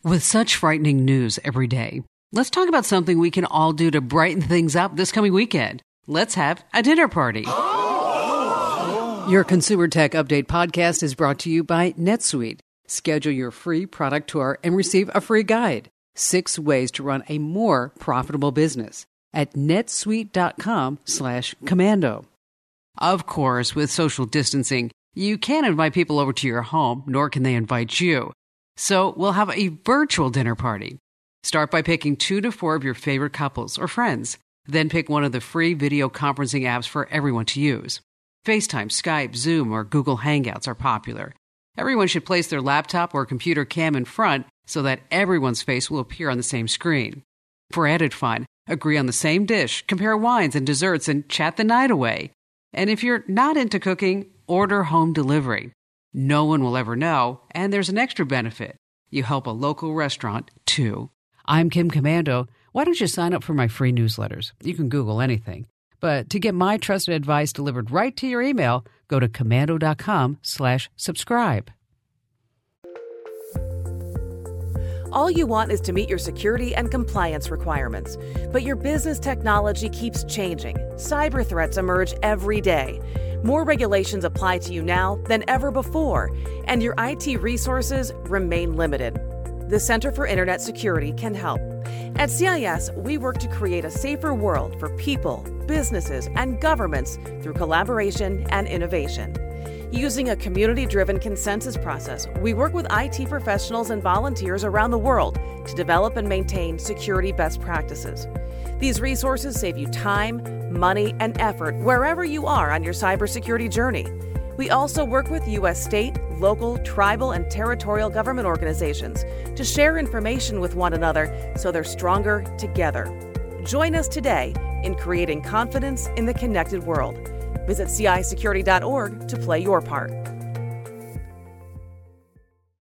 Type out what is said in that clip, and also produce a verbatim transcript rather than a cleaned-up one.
With such frightening news every day, let's talk about something we can all do to brighten things up this coming weekend. Let's have a dinner party. Your Consumer Tech Update podcast is brought to you by NetSuite. Schedule your free product tour and receive a free guide. Six ways to run a more profitable business at netsuite.com slash commando. Of course, with social distancing, you can't invite people over to your home, nor can they invite you. So we'll have a virtual dinner party. Start by picking two to four of your favorite couples or friends. Then pick one of the free video conferencing apps for everyone to use. FaceTime, Skype, Zoom, or Google Hangouts are popular. Everyone should place their laptop or computer cam in front so that everyone's face will appear on the same screen. For added fun, agree on the same dish, compare wines and desserts, and chat the night away. And if you're not into cooking, order home delivery. No one will ever know, and there's an extra benefit. You help a local restaurant, too. I'm Kim Commando. Why don't you sign up for my free newsletters? You can Google anything. But to get my trusted advice delivered right to your email, go to commando.com slash subscribe. All you want is to meet your security and compliance requirements. But your business technology keeps changing. Cyber threats emerge every day. More regulations apply to you now than ever before, and your I T resources remain limited. The Center for Internet Security can help. At C I S, we work to create a safer world for people, businesses, and governments through collaboration and innovation. Using a community-driven consensus process, we work with I T professionals and volunteers around the world to develop and maintain security best practices. These resources save you time, money, and effort wherever you are on your cybersecurity journey. We also work with U S state, local, tribal, and territorial government organizations to share information with one another so they're stronger together. Join us today in creating confidence in the connected world. Visit C I security dot org to play your part.